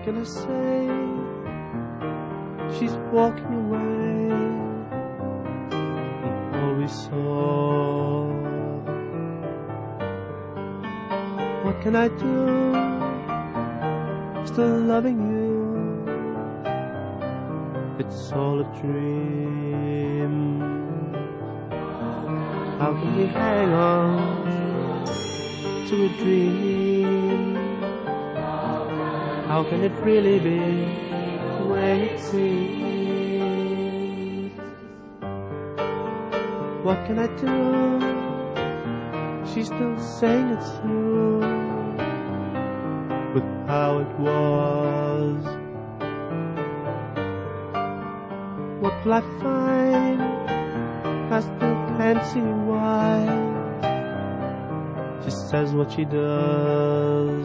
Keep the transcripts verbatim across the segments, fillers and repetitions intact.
can I say? She's walking away, and all we saw. What can I do? Still loving you. It's all a dream. How can we hang on to a dream? How can it really be the way it seems? What can I do? She's still saying it's through with how it was. What will I find? I still can't see why. She says what she does.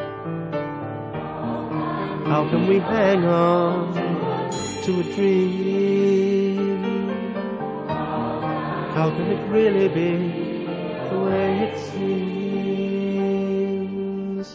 How can we hang on to a dream? How can it really be the way it seems?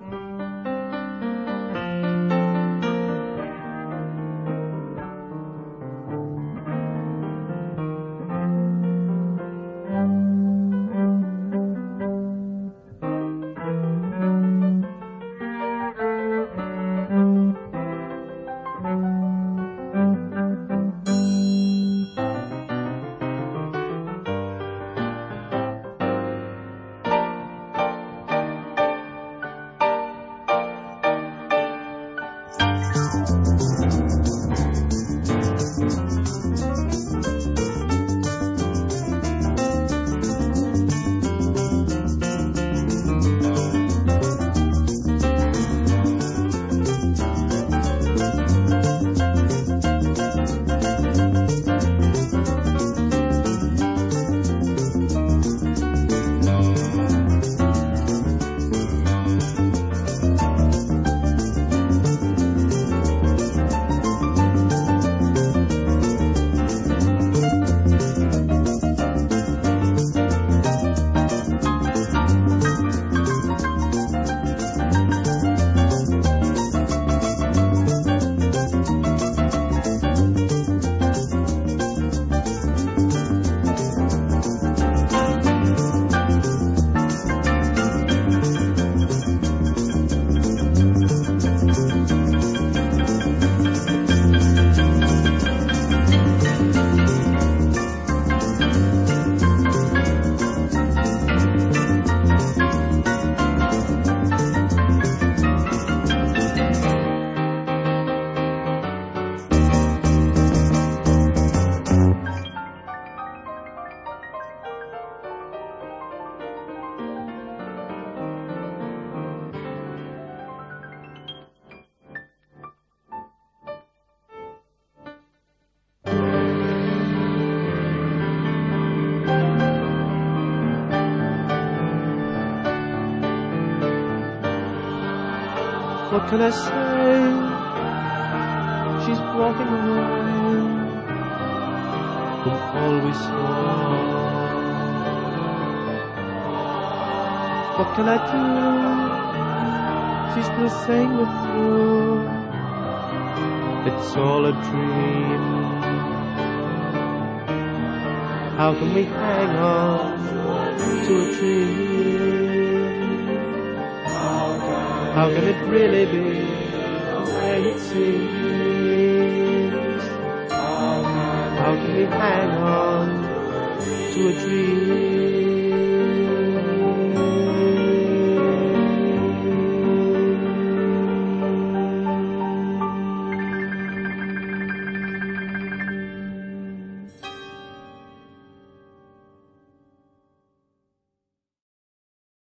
What can I say? She's walking away from all we saw. What can I do? She's still saying we're through. It's all a dream. How can we hang on to a dream? How can it really be the way it seems? How can we hang on to a dream?